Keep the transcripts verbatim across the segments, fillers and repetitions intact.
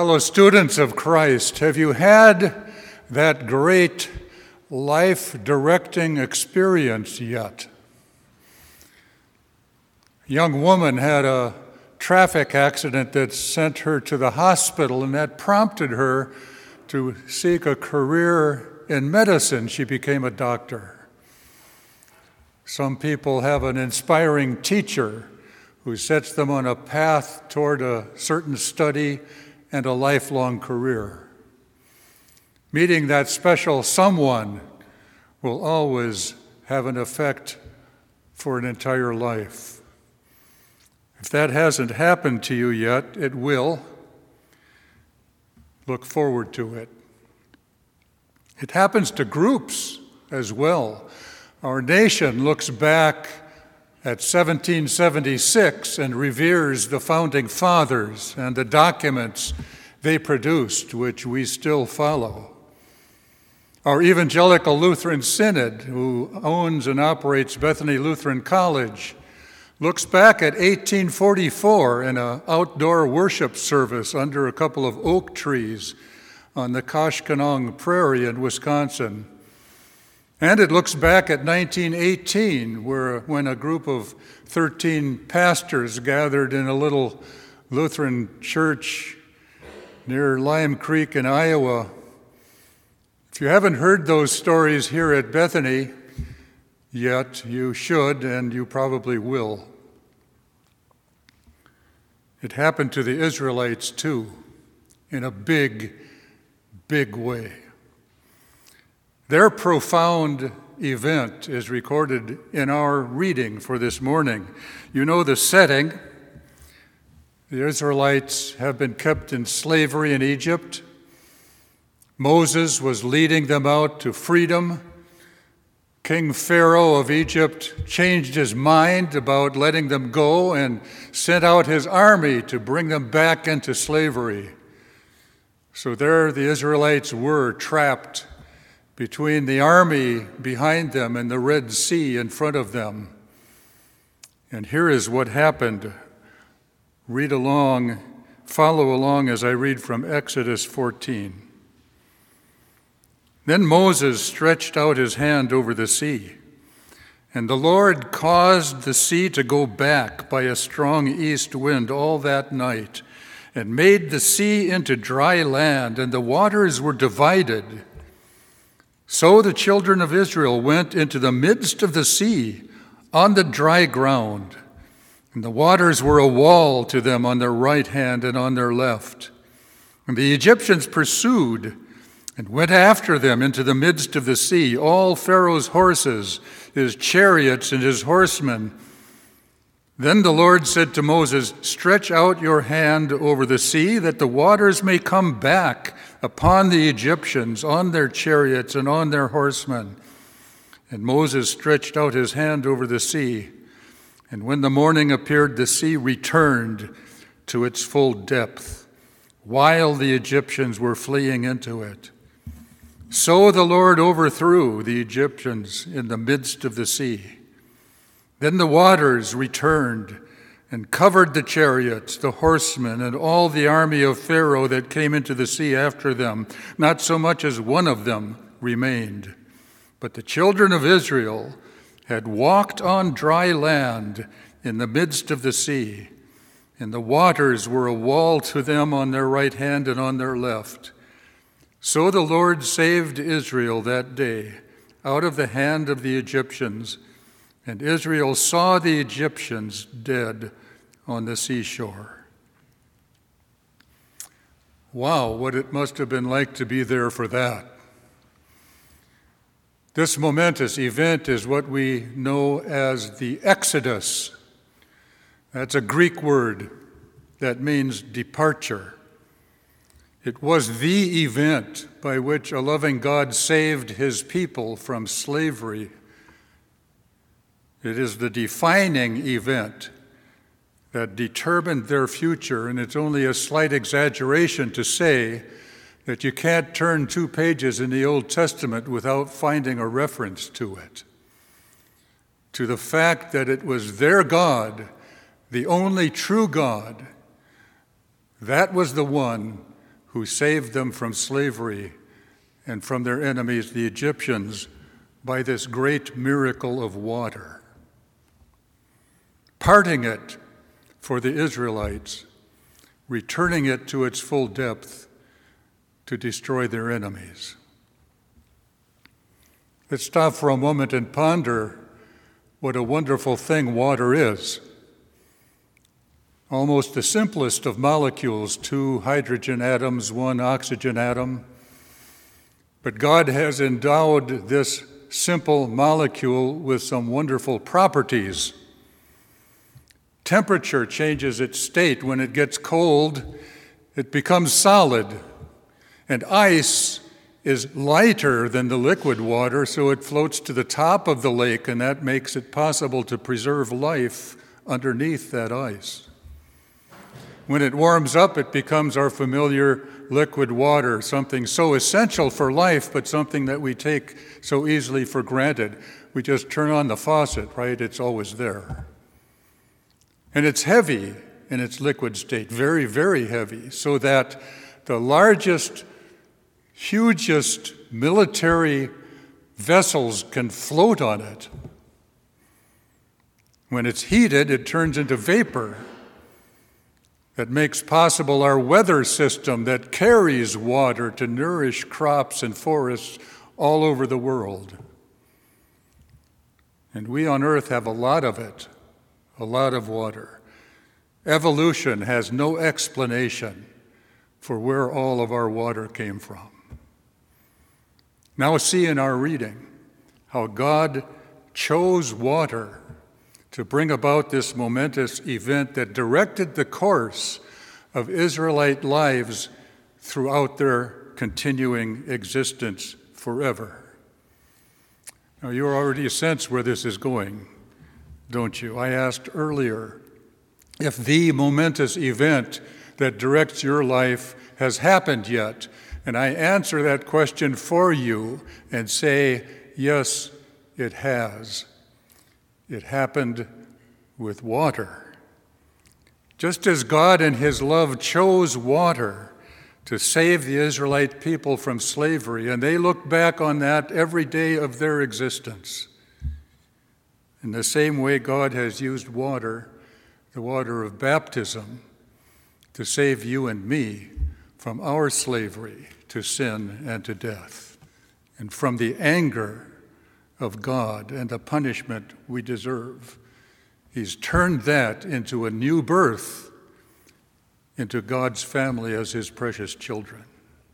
Fellow students of Christ, have you had that great life-directing experience yet? A young woman had a traffic accident that sent her to the hospital, and that prompted her to seek a career in medicine. She became a doctor. Some people have an inspiring teacher who sets them on a path toward a certain study and a lifelong career. Meeting that special someone will always have an effect for an entire life. If that hasn't happened to you yet, it will. Look forward to it. It happens to groups as well. Our nation looks back at seventeen seventy-six and reveres the founding fathers and the documents they produced, which we still follow. Our Evangelical Lutheran Synod, who owns and operates Bethany Lutheran College, looks back at eighteen forty-four in an outdoor worship service under a couple of oak trees on the Koshkonong Prairie in Wisconsin. And it looks back at nineteen eighteen, where when a group of thirteen pastors gathered in a little Lutheran church near Lime Creek in Iowa. If you haven't heard those stories here at Bethany yet, you should, and you probably will. It happened to the Israelites too, in a big, big way. Their profound event is recorded in our reading for this morning. You know the setting. The Israelites have been kept in slavery in Egypt. Moses was leading them out to freedom. King Pharaoh of Egypt changed his mind about letting them go and sent out his army to bring them back into slavery. So there the Israelites were trapped between the army behind them and the Red Sea in front of them. And here is what happened. Read along, follow along as I read from Exodus fourteen. Then Moses stretched out his hand over the sea, and the Lord caused the sea to go back by a strong east wind all that night, and made the sea into dry land, and the waters were divided. So the children of Israel went into the midst of the sea on the dry ground, and the waters were a wall to them on their right hand and on their left. And the Egyptians pursued and went after them into the midst of the sea, all Pharaoh's horses, his chariots, and his horsemen. Then the Lord said to Moses, "Stretch out your hand over the sea, that the waters may come back upon the Egyptians, on their chariots and on their horsemen." And Moses stretched out his hand over the sea, and when the morning appeared, the sea returned to its full depth, while the Egyptians were fleeing into it. So the Lord overthrew the Egyptians in the midst of the sea. Then the waters returned and covered the chariots, the horsemen, and all the army of Pharaoh that came into the sea after them. Not so much as one of them remained. But the children of Israel had walked on dry land in the midst of the sea, and the waters were a wall to them on their right hand and on their left. So the Lord saved Israel that day out of the hand of the Egyptians, and Israel saw the Egyptians dead on the seashore. Wow, what it must have been like to be there for that. This momentous event is what we know as the Exodus. That's a Greek word that means departure. It was the event by which a loving God saved his people from slavery. It is the defining event that determined their future, and it's only a slight exaggeration to say that you can't turn two pages in the Old Testament without finding a reference to it, to the fact that it was their God, the only true God, that was the one who saved them from slavery and from their enemies, the Egyptians, by this great miracle of water, parting it for the Israelites, returning it to its full depth to destroy their enemies. Let's stop for a moment and ponder what a wonderful thing water is. Almost the simplest of molecules, two hydrogen atoms, one oxygen atom. But God has endowed this simple molecule with some wonderful properties. Temperature changes its state. When it gets cold, it becomes solid. And ice is lighter than the liquid water, so it floats to the top of the lake, and that makes it possible to preserve life underneath that ice. When it warms up, it becomes our familiar liquid water, something so essential for life, but something that we take so easily for granted. We just turn on the faucet, right? It's always there. And it's heavy in its liquid state, very, very heavy, so that the largest, hugest military vessels can float on it. When it's heated, it turns into vapor that makes possible our weather system that carries water to nourish crops and forests all over the world. And we on earth have a lot of it, a lot of water. Evolution has no explanation for where all of our water came from. Now see in our reading how God chose water to bring about this momentous event that directed the course of Israelite lives throughout their continuing existence forever. Now, you already sense where this is going, don't you? I asked earlier if the momentous event that directs your life has happened yet, and I answer that question for you and say, yes, it has. It happened with water. Just as God in his love chose water to save the Israelite people from slavery, and they look back on that every day of their existence. In the same way, God has used water, the water of baptism, to save you and me from our slavery to sin and to death, and from the anger of God and the punishment we deserve. He's turned that into a new birth into God's family as his precious children.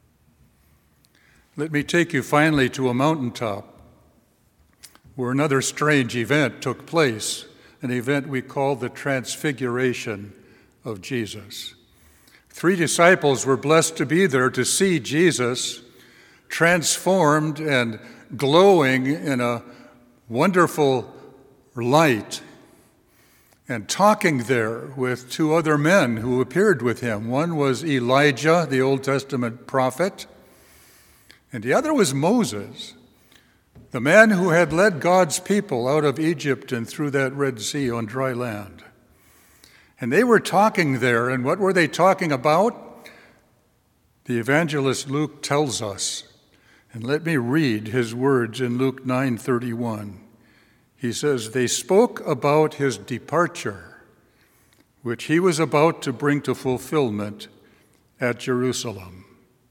Let me take you finally to a mountaintop where another strange event took place, an event we call the Transfiguration of Jesus. Three disciples were blessed to be there to see Jesus transformed and glowing in a wonderful light, and talking there with two other men who appeared with him. One was Elijah, the Old Testament prophet, and the other was Moses, the man who had led God's people out of Egypt and through that Red Sea on dry land. And they were talking there, and what were they talking about? The evangelist Luke tells us. And let me read his words in Luke nine thirty-one. He says, they spoke about his departure, which he was about to bring to fulfillment at Jerusalem.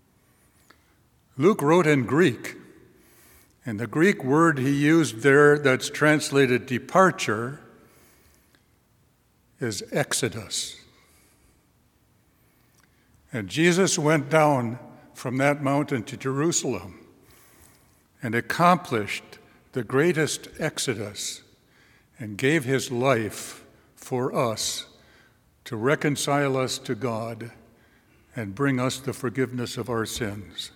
Luke wrote in Greek, and the Greek word he used there that's translated departure is exodus. And Jesus went down from that mountain to Jerusalem and accomplished the greatest exodus and gave his life for us to reconcile us to God and bring us the forgiveness of our sins.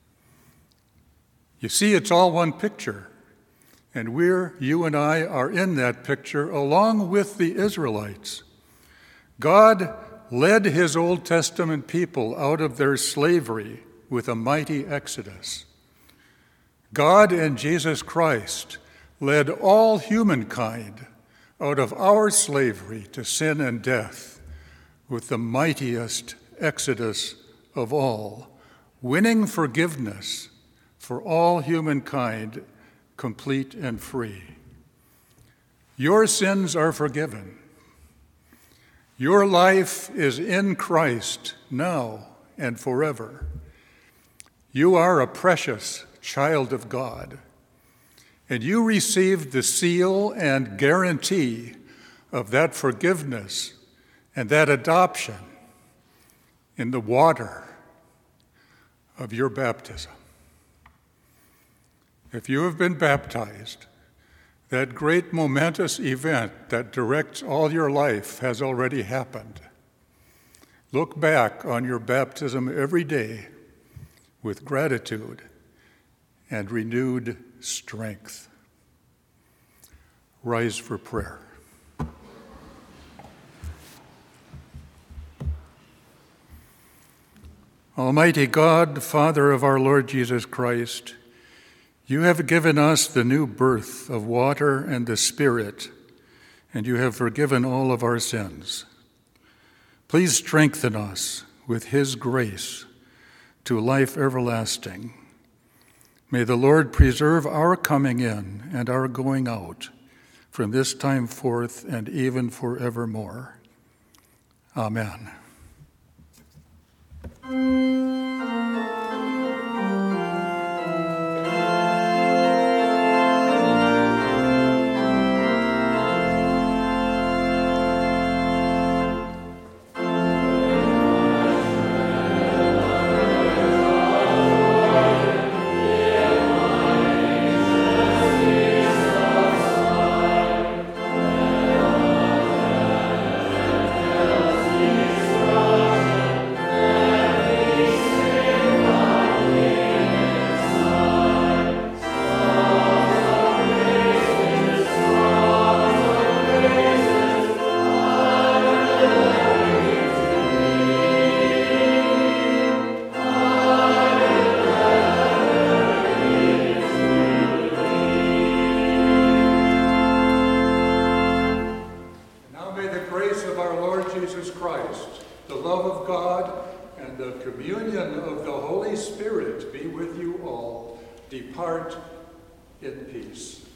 You see, it's all one picture, and we're, you and I, are in that picture along with the Israelites. God led his Old Testament people out of their slavery with a mighty exodus. God in Jesus Christ led all humankind out of our slavery to sin and death with the mightiest exodus of all, winning forgiveness for all humankind, complete and free. Your sins are forgiven. Your life is in Christ now and forever. You are a precious child of God, and you received the seal and guarantee of that forgiveness and that adoption in the water of your baptism. If you have been baptized, that great momentous event that directs all your life has already happened. Look back on your baptism every day with gratitude and renewed strength. Rise for prayer. Almighty God, Father of our Lord Jesus Christ, you have given us the new birth of water and the Spirit, and you have forgiven all of our sins. Please strengthen us with his grace to life everlasting. May the Lord preserve our coming in and our going out from this time forth and even forevermore. Amen. Depart in peace.